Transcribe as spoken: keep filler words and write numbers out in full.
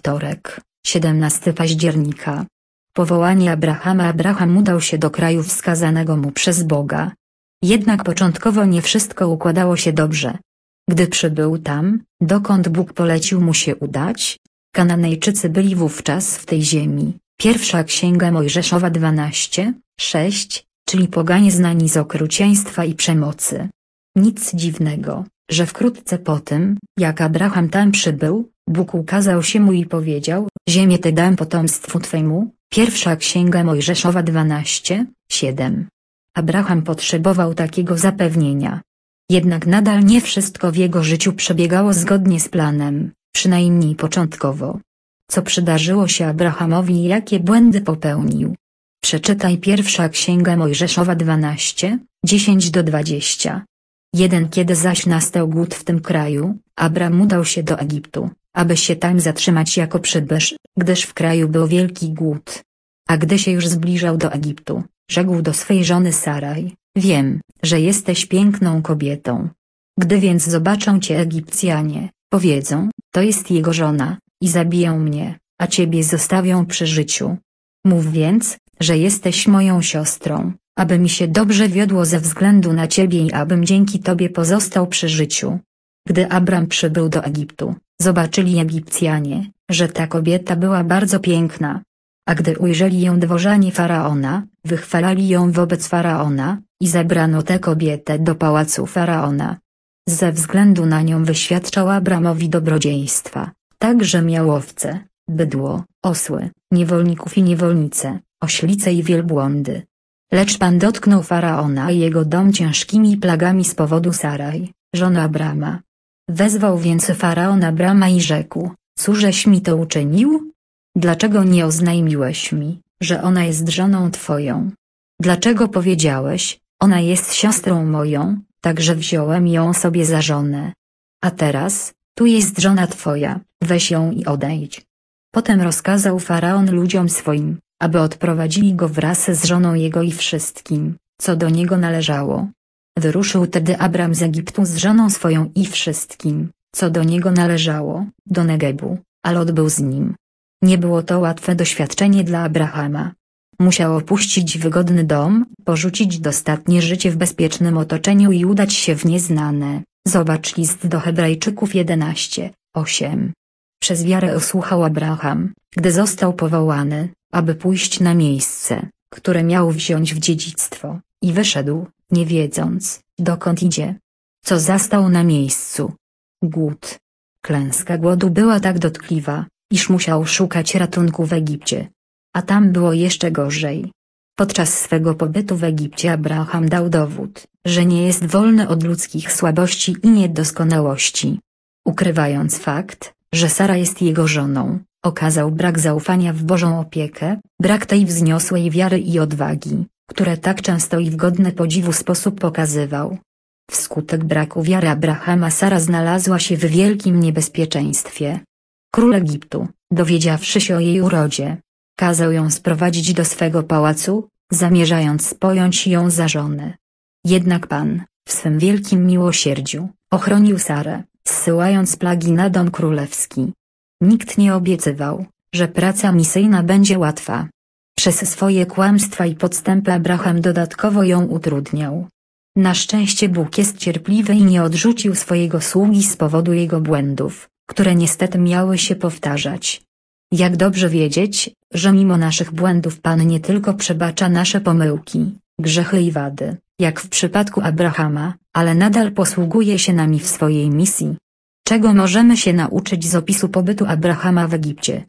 wtorek, siedemnastego października. Powołanie Abrahama. Abraham udał się do kraju wskazanego mu przez Boga. Jednak początkowo nie wszystko układało się dobrze. Gdy przybył tam, dokąd Bóg polecił mu się udać, Kananejczycy byli wówczas w tej ziemi. Pierwsza Księga Mojżeszowa dwanaście, sześć, czyli poganie znani z okrucieństwa i przemocy. Nic dziwnego, że wkrótce po tym, jak Abraham tam przybył, Bóg ukazał się mu i powiedział: ziemię tę dam potomstwu twemu. Pierwsza Księga Mojżeszowa dwanaście, siedem. Abraham potrzebował takiego zapewnienia. Jednak nadal nie wszystko w jego życiu przebiegało zgodnie z planem, przynajmniej początkowo. Co przydarzyło się Abrahamowi i jakie błędy popełnił? Przeczytaj Pierwsza Księga Mojżeszowa dwanaście, dziesięć do dwudziestu jeden. Kiedy zaś nastał głód w tym kraju, Abram udał się do Egiptu, aby się tam zatrzymać jako przybysz, gdyż w kraju był wielki głód. A gdy się już zbliżał do Egiptu, rzekł do swej żony Saraj: wiem, że jesteś piękną kobietą. Gdy więc zobaczą cię Egipcjanie, powiedzą: to jest jego żona, i zabiją mnie, a ciebie zostawią przy życiu. Mów więc, że jesteś moją siostrą, aby mi się dobrze wiodło ze względu na ciebie i abym dzięki tobie pozostał przy życiu. Gdy Abram przybył do Egiptu, zobaczyli Egipcjanie, że ta kobieta była bardzo piękna. A gdy ujrzeli ją dworzanie Faraona, wychwalali ją wobec Faraona, i zabrano tę kobietę do pałacu Faraona. Ze względu na nią wyświadczał Abramowi dobrodziejstwa, także miał owce, bydło, osły, niewolników i niewolnice, oślice i wielbłądy. Lecz Pan dotknął Faraona i jego dom ciężkimi plagami z powodu Saraj, żony Abrama. Wezwał więc Faraon Abrama i rzekł: cóżeś mi to uczynił? Dlaczego nie oznajmiłeś mi, że ona jest żoną twoją? Dlaczego powiedziałeś: ona jest siostrą moją, tak że wziąłem ją sobie za żonę? A teraz, tu jest żona twoja, weź ją i odejdź. Potem rozkazał Faraon ludziom swoim, aby odprowadzili go wraz z żoną jego i wszystkim, co do niego należało. Wyruszył tedy Abram z Egiptu z żoną swoją i wszystkim, co do niego należało, do Negebu, a Lot był z nim. Nie było to łatwe doświadczenie dla Abrahama. Musiał opuścić wygodny dom, porzucić dostatnie życie w bezpiecznym otoczeniu i udać się w nieznane. Zobacz list do Hebrajczyków jedenaście, osiem. Przez wiarę usłuchał Abraham, gdy został powołany, aby pójść na miejsce, które miał wziąć w dziedzictwo, i wyszedł, nie wiedząc, dokąd idzie. Co zastał na miejscu? Głód. Klęska głodu była tak dotkliwa, iż musiał szukać ratunku w Egipcie. A tam było jeszcze gorzej. Podczas swego pobytu w Egipcie Abraham dał dowód, że nie jest wolny od ludzkich słabości i niedoskonałości. Ukrywając fakt, że Sara jest jego żoną, okazał brak zaufania w Bożą opiekę, brak tej wzniosłej wiary i odwagi, które tak często i w godny podziwu sposób pokazywał. Wskutek braku wiary Abrahama Sara znalazła się w wielkim niebezpieczeństwie. Król Egiptu, dowiedziawszy się o jej urodzie, kazał ją sprowadzić do swego pałacu, zamierzając pojąć ją za żonę. Jednak Pan, w swym wielkim miłosierdziu, ochronił Sarę, zsyłając plagi na dom królewski. Nikt nie obiecywał, że praca misyjna będzie łatwa. Przez swoje kłamstwa i podstępy Abraham dodatkowo ją utrudniał. Na szczęście Bóg jest cierpliwy i nie odrzucił swojego sługi z powodu jego błędów, które niestety miały się powtarzać. Jak dobrze wiedzieć, że mimo naszych błędów Pan nie tylko przebacza nasze pomyłki, grzechy i wady, jak w przypadku Abrahama, ale nadal posługuje się nami w swojej misji. Czego możemy się nauczyć z opisu pobytu Abrahama w Egipcie?